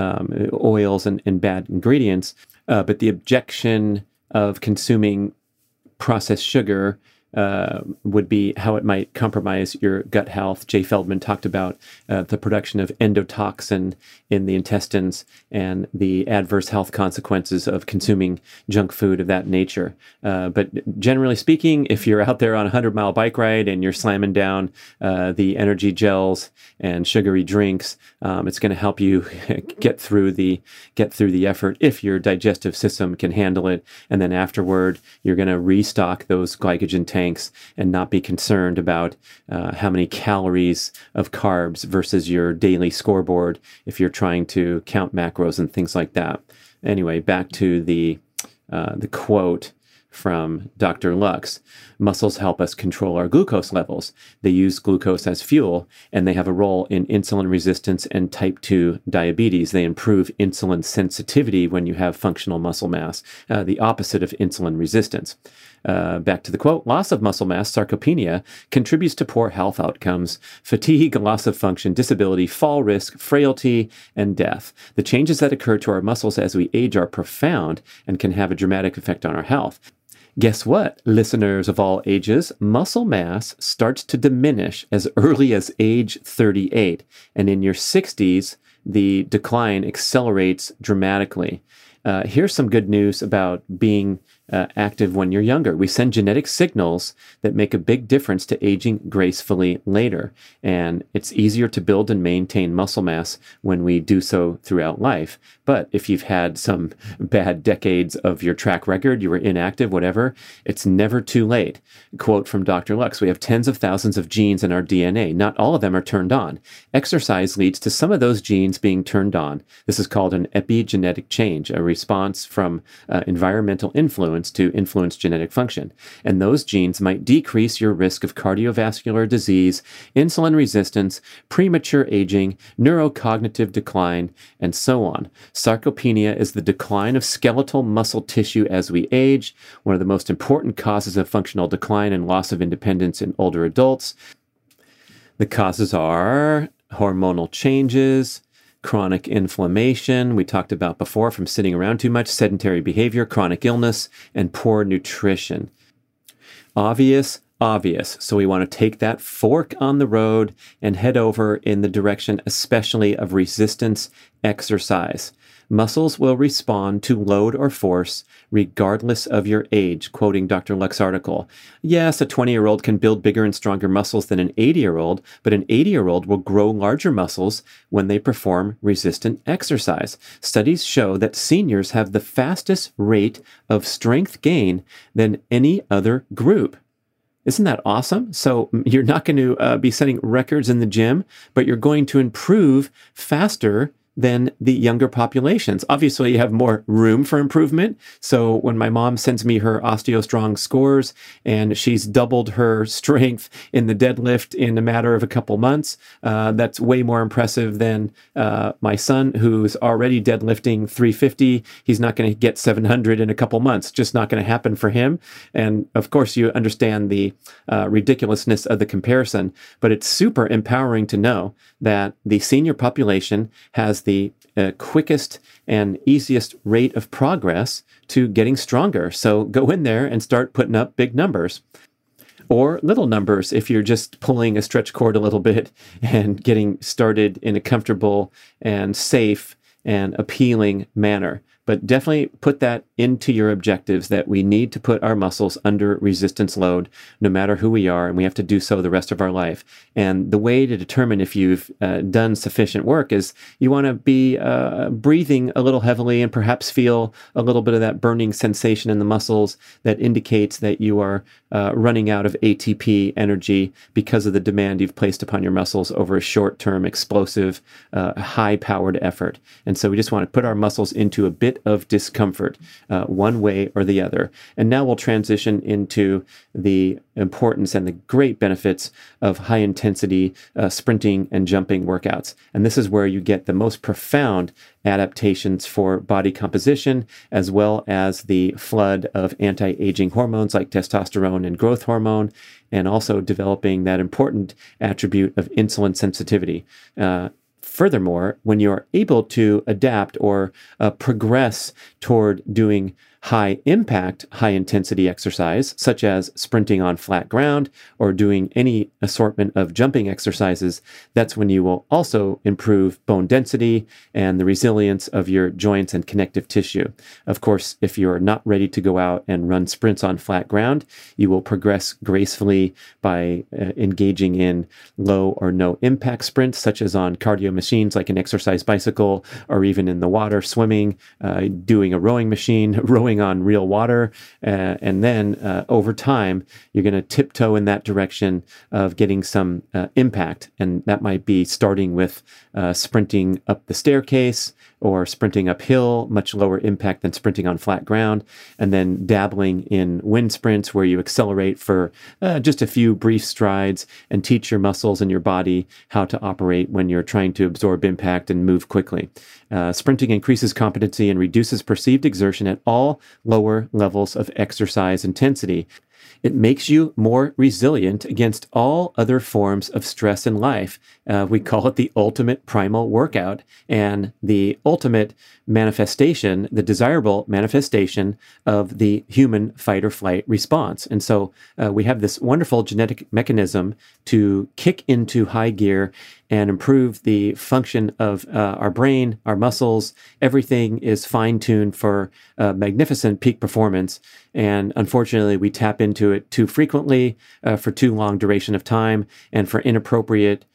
oils and bad ingredients. But the objection of consuming processed sugar would be how it might compromise your gut health. Jay Feldman talked about the production of endotoxin in the intestines and the adverse health consequences of consuming junk food of that nature. But generally speaking, if you're out there on a 100-mile bike ride and you're slamming down the energy gels and sugary drinks, it's going to help you get through the effort if your digestive system can handle it. And then afterward, you're going to restock those glycogen tanks and not be concerned about how many calories of carbs versus your daily scoreboard if you're trying to count macros and things like that. Anyway, back to the quote from Dr. Lux. Muscles help us control our glucose levels. They use glucose as fuel, and they have a role in insulin resistance and type 2 diabetes. They improve insulin sensitivity when you have functional muscle mass, the opposite of insulin resistance. Back to the quote, loss of muscle mass, sarcopenia, contributes to poor health outcomes, fatigue, loss of function, disability, fall risk, frailty, and death. The changes that occur to our muscles as we age are profound and can have a dramatic effect on our health. Guess what, listeners of all ages? Muscle mass starts to diminish as early as age 38, and in your 60s, the decline accelerates dramatically. Here's some good news about being active when you're younger. We send genetic signals that make a big difference to aging gracefully later. And it's easier to build and maintain muscle mass when we do so throughout life. But if you've had some bad decades of your track record, you were inactive, whatever, it's never too late. Quote from Dr. Lux, we have tens of thousands of genes in our DNA. Not all of them are turned on. Exercise leads to some of those genes being turned on. This is called an epigenetic change, a response from environmental influence to influence genetic function. And those genes might decrease your risk of cardiovascular disease, insulin resistance, premature aging, neurocognitive decline, and so on. Sarcopenia is the decline of skeletal muscle tissue as we age, one of the most important causes of functional decline and loss of independence in older adults. The causes are hormonal changes, chronic inflammation, we talked about before, from sitting around too much, sedentary behavior, chronic illness, and poor nutrition. Obvious. So we want to take that fork on the road and head over in the direction especially of resistance exercise. Muscles will respond to load or force regardless of your age, quoting Dr. Luck's article. Yes, a 20-year-old can build bigger and stronger muscles than an 80-year-old, but an 80-year-old will grow larger muscles when they perform resistant exercise. Studies show that seniors have the fastest rate of strength gain than any other group. Isn't that awesome? So you're not going to be setting records in the gym, but you're going to improve faster than the younger populations. Obviously, you have more room for improvement. So when my mom sends me her OsteoStrong scores and she's doubled her strength in the deadlift in a matter of a couple months, that's way more impressive than my son, who's already deadlifting 350. He's not going to get 700 in a couple months. Just not going to happen for him. And of course, you understand the ridiculousness of the comparison, but it's super empowering to know that the senior population has the quickest and easiest rate of progress to getting stronger. So go in there and start putting up big numbers. Or little numbers if you're just pulling a stretch cord a little bit and getting started in a comfortable and safe and appealing manner. But definitely put that into your objectives, that we need to put our muscles under resistance load no matter who we are, and we have to do so the rest of our life. And the way to determine if you've done sufficient work is you want to be breathing a little heavily and perhaps feel a little bit of that burning sensation in the muscles that indicates that you are running out of ATP energy because of the demand you've placed upon your muscles over a short-term, explosive, high-powered effort. And so we just want to put our muscles into a bit of discomfort, one way or the other. And now we'll transition into the importance and the great benefits of high-intensity sprinting and jumping workouts. And this is where you get the most profound adaptations for body composition, as well as the flood of anti-aging hormones like testosterone and growth hormone, and also developing that important attribute of insulin sensitivity. Furthermore, when you're able to adapt or progress toward doing high impact, high intensity exercise, such as sprinting on flat ground or doing any assortment of jumping exercises, that's when you will also improve bone density and the resilience of your joints and connective tissue. Of course, if you're not ready to go out and run sprints on flat ground, you will progress gracefully by engaging in low or no impact sprints, such as on cardio machines like an exercise bicycle, or even in the water, swimming, doing a rowing machine, rowing on real water, and then over time you're going to tiptoe in that direction of getting some impact, and that might be starting with sprinting up the staircase or sprinting uphill, much lower impact than sprinting on flat ground, and then dabbling in wind sprints where you accelerate for just a few brief strides and teach your muscles and your body how to operate when you're trying to absorb impact and move quickly. Sprinting increases competency and reduces perceived exertion at all lower levels of exercise intensity. It makes you more resilient against all other forms of stress in life. We call it the ultimate primal workout, and the ultimate manifestation, the desirable manifestation of the human fight or flight response. And so we have this wonderful genetic mechanism to kick into high gear and improve the function of our brain, our muscles. Everything is fine-tuned for magnificent peak performance. And unfortunately, we tap into it too frequently, for too long duration of time, and for inappropriate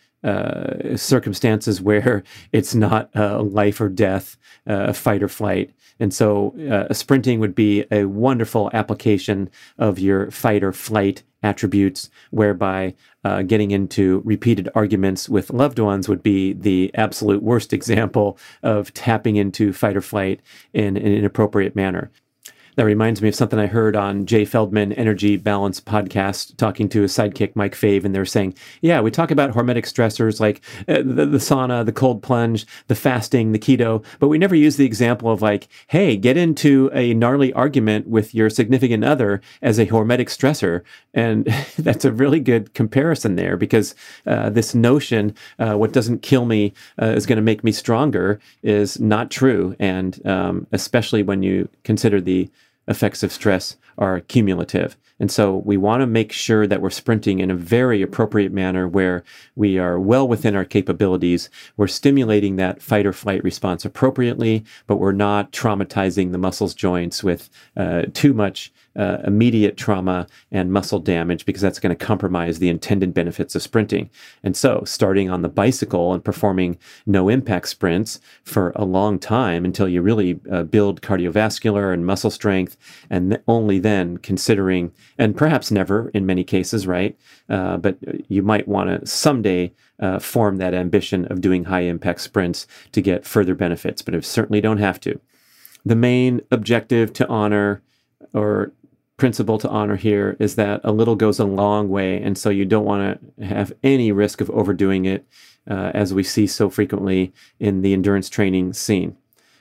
circumstances where it's not a life or death, fight or flight. And so sprinting would be a wonderful application of your fight or flight attributes, whereby getting into repeated arguments with loved ones would be the absolute worst example of tapping into fight or flight in an inappropriate manner. That reminds me of something I heard on Jay Feldman Energy Balance podcast, talking to his sidekick, Mike Fave, and they were saying, yeah, we talk about hormetic stressors like the sauna, the cold plunge, the fasting, the keto, but we never use the example of like, hey, get into a gnarly argument with your significant other as a hormetic stressor. And that's a really good comparison there, because this notion, what doesn't kill me is going to make me stronger, is not true. And especially when you consider the effects of stress are cumulative. And so we want to make sure that we're sprinting in a very appropriate manner where we are well within our capabilities. We're stimulating that fight or flight response appropriately, but we're not traumatizing the muscles, joints with too much immediate trauma and muscle damage, because that's going to compromise the intended benefits of sprinting. And so starting on the bicycle and performing no impact sprints for a long time until you really build cardiovascular and muscle strength, and only then considering, and perhaps never in many cases, right? But you might want to someday form that ambition of doing high impact sprints to get further benefits, but it certainly don't have to. The main objective to honor, or principle to honor here, is that a little goes a long way. And so you don't want to have any risk of overdoing it, as we see so frequently in the endurance training scene.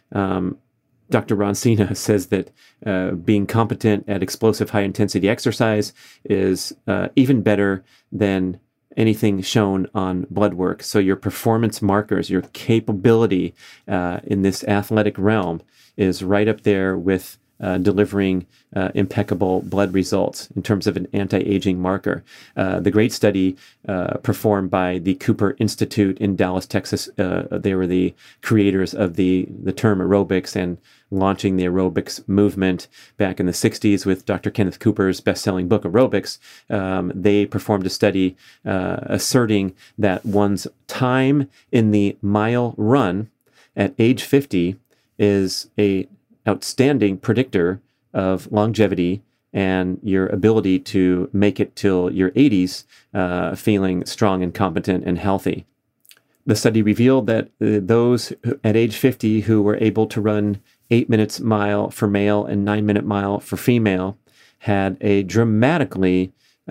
Dr. Ron Cena says that being competent at explosive high intensity exercise is even better than anything shown on blood work. So your performance markers, your capability in this athletic realm is right up there with delivering impeccable blood results in terms of an anti-aging marker. The great study performed by the Cooper Institute in Dallas, Texas, they were the creators of the term aerobics and launching the aerobics movement back in the 60s with Dr. Kenneth Cooper's best-selling book, Aerobics. They performed a study asserting that one's time in the mile run at age 50 is a outstanding predictor of longevity and your ability to make it till your 80s feeling strong and competent and healthy. The study revealed that those at age 50 who were able to run 8 minutes mile for male and 9-minute mile for female had a dramatically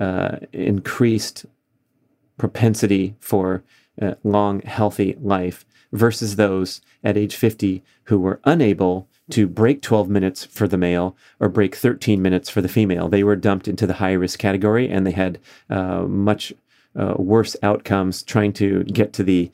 increased propensity for long, healthy life versus those at age 50 who were unable to break 12 minutes for the male or break 13 minutes for the female. They were dumped into the high-risk category, and they had much worse outcomes trying to get to the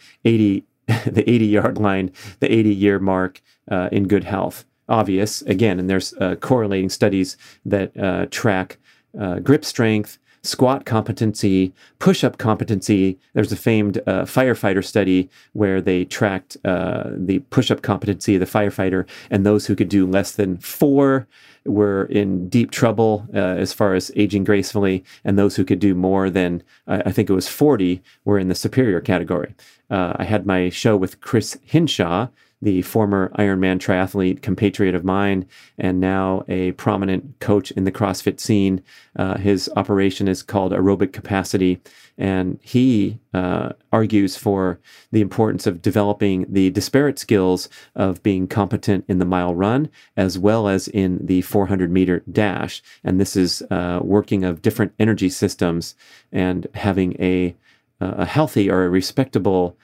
80-yard line, the 80-year mark in good health. Obvious, again, and there's correlating studies that track grip strength, squat competency, push-up competency. There's a famed firefighter study where they tracked the push-up competency of the firefighter, and those who could do less than 4 were in deep trouble as far as aging gracefully, and those who could do more than, I think it was 40, were in the superior category. I had my show with Chris Hinshaw, the former Ironman triathlete, compatriot of mine, and now a prominent coach in the CrossFit scene. His operation is called Aerobic Capacity, and he argues for the importance of developing the disparate skills of being competent in the mile run as well as in the 400-meter dash. And this is working of different energy systems and having a healthy or a respectable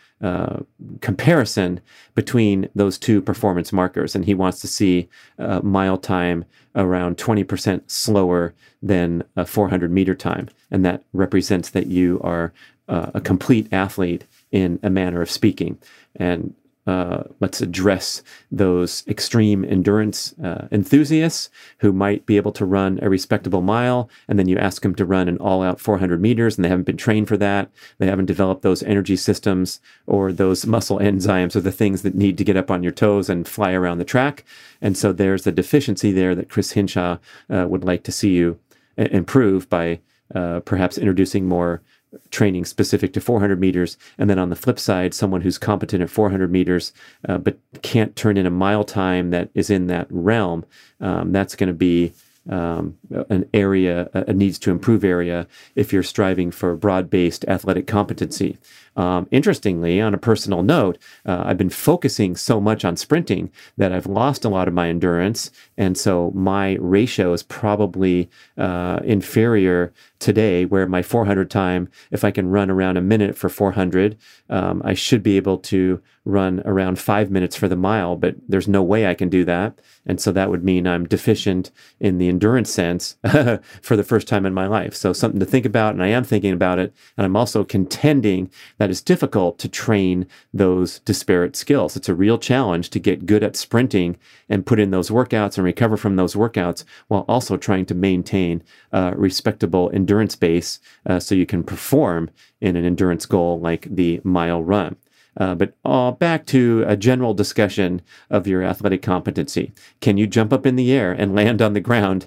comparison between those two performance markers. And he wants to see mile time around 20% slower than a 400-meter time. And that represents that you are a complete athlete in a manner of speaking. And let's address those extreme endurance enthusiasts who might be able to run a respectable mile, and then you ask them to run an all-out 400 meters, and they haven't been trained for that. They haven't developed those energy systems or those muscle enzymes or the things that need to get up on your toes and fly around the track. And so there's a deficiency there that Chris Hinshaw would like to see you improve by perhaps introducing more training specific to 400 meters. And then on the flip side, someone who's competent at 400 meters, but can't turn in a mile time that is in that realm, that's going to be an area, a needs to improve area, if you're striving for broad-based athletic competency. Interestingly, on a personal note, I've been focusing so much on sprinting that I've lost a lot of my endurance. And so my ratio is probably inferior today, where my 400 time, if I can run around a minute for 400, I should be able to run around 5 minutes for the mile, but there's no way I can do that. And so that would mean I'm deficient in the endurance sense for the first time in my life. So something to think about, and I am thinking about it. And I'm also contending that it's difficult to train those disparate skills. It's a real challenge to get good at sprinting and put in those workouts and recover from those workouts while also trying to maintain a respectable endurance base so you can perform in an endurance goal like the mile run. But back to a general discussion of your athletic competency. Can you jump up in the air and land on the ground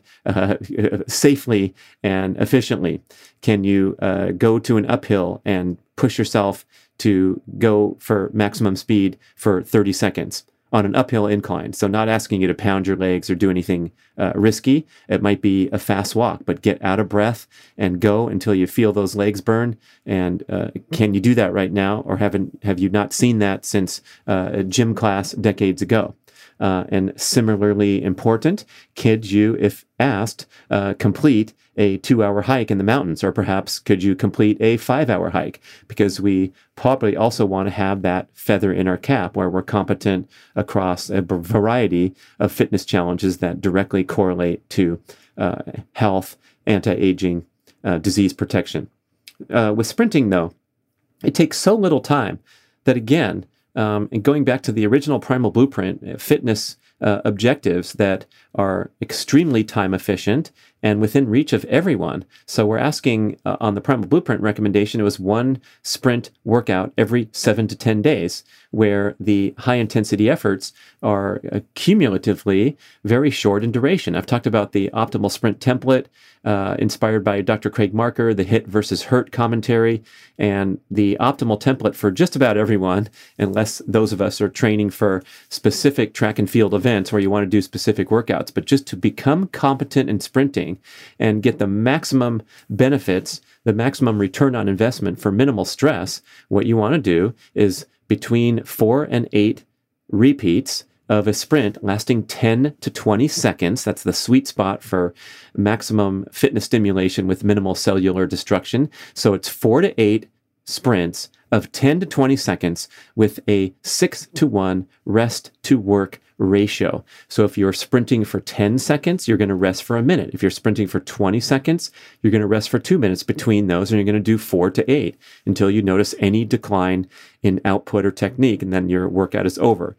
safely and efficiently? Can you go to an uphill and push yourself to go for maximum speed for 30 seconds on an uphill incline? So not asking you to pound your legs or do anything risky. It might be a fast walk, but get out of breath and go until you feel those legs burn. And can you do that right now? Or have you not seen that since a gym class decades ago? And similarly important, could you, if asked, complete a 2-hour hike in the mountains? Or perhaps could you complete a 5-hour hike? Because we probably also want to have that feather in our cap where we're competent across a variety of fitness challenges that directly correlate to health, anti-aging, disease protection. With sprinting, though, it takes so little time that, again, and going back to the original Primal Blueprint, fitness objectives that are extremely time efficient and within reach of everyone. So we're asking on the Primal Blueprint recommendation, it was one sprint workout every 7 to 10 days, where the high intensity efforts are cumulatively very short in duration. I've talked about the optimal sprint template inspired by Dr. Craig Marker, the HIT versus HURT commentary, and the optimal template for just about everyone, unless those of us are training for specific track and field events where you want to do specific workouts. But just to become competent in sprinting and get the maximum benefits, the maximum return on investment for minimal stress, what you want to do is between 4 and 8 repeats of a sprint lasting 10 to 20 seconds. That's the sweet spot for maximum fitness stimulation with minimal cellular destruction. So it's 4 to 8 sprints of 10 to 20 seconds with a 6-to-1 rest to work ratio. So if you're sprinting for 10 seconds, you're going to rest for a minute. If you're sprinting for 20 seconds, you're going to rest for 2 minutes between those, and you're going to do 4 to 8 until you notice any decline in output or technique, and then your workout is over.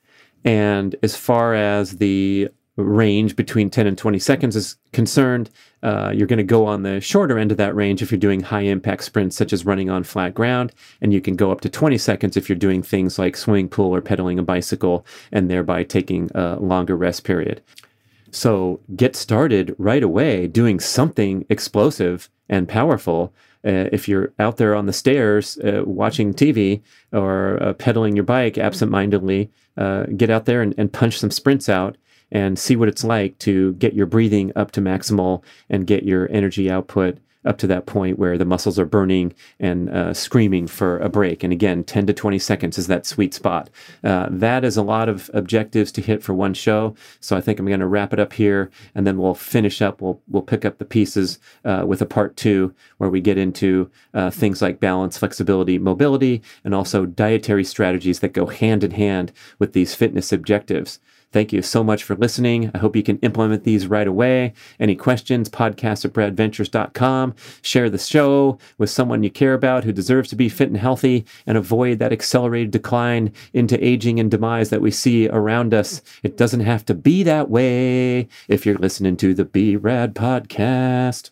And as far as the range between 10 and 20 seconds is concerned, you're going to go on the shorter end of that range if you're doing high impact sprints such as running on flat ground, and you can go up to 20 seconds if you're doing things like swimming pool or pedaling a bicycle and thereby taking a longer rest period. So get started right away doing something explosive and powerful. If you're out there on the stairs watching TV or pedaling your bike absentmindedly, get out there and punch some sprints out and see what it's like to get your breathing up to maximal and get your energy output up to that point where the muscles are burning and screaming for a break. And again, 10 to 20 seconds is that sweet spot. That is a lot of objectives to hit for one show. So I think I'm going to wrap it up here, and then we'll finish up. We'll pick up the pieces with a part 2 where we get into things like balance, flexibility, mobility, and also dietary strategies that go hand in hand with these fitness objectives. Thank you so much for listening. I hope you can implement these right away. Any questions, podcast@bradventures.com. Share the show with someone you care about who deserves to be fit and healthy and avoid that accelerated decline into aging and demise that we see around us. It doesn't have to be that way if you're listening to the Be Rad podcast.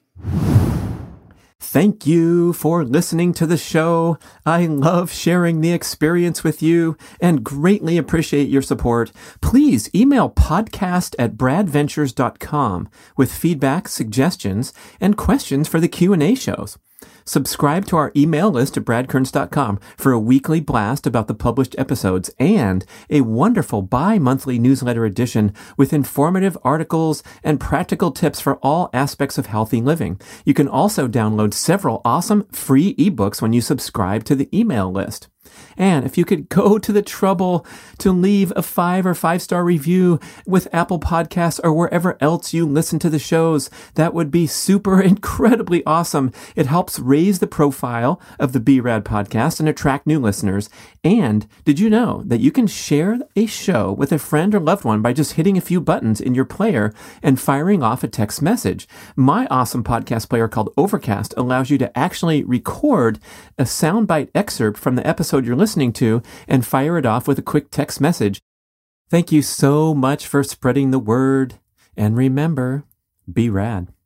Thank you for listening to the show. I love sharing the experience with you and greatly appreciate your support. Please email podcast@bradventures.com with feedback, suggestions, and questions for the Q&A shows. Subscribe to our email list at bradkearns.com for a weekly blast about the published episodes and a wonderful bi-monthly newsletter edition with informative articles and practical tips for all aspects of healthy living. You can also download several awesome free ebooks when you subscribe to the email list. And if you could go to the trouble to leave a 5 or 5-star review with Apple Podcasts or wherever else you listen to the shows, that would be super incredibly awesome. It helps raise the profile of the BRAD podcast and attract new listeners. And did you know that you can share a show with a friend or loved one by just hitting a few buttons in your player and firing off a text message? My awesome podcast player called Overcast allows you to actually record a soundbite excerpt from the episode you're listening to and fire it off with a quick text message. Thank you so much for spreading the word. And remember, be rad.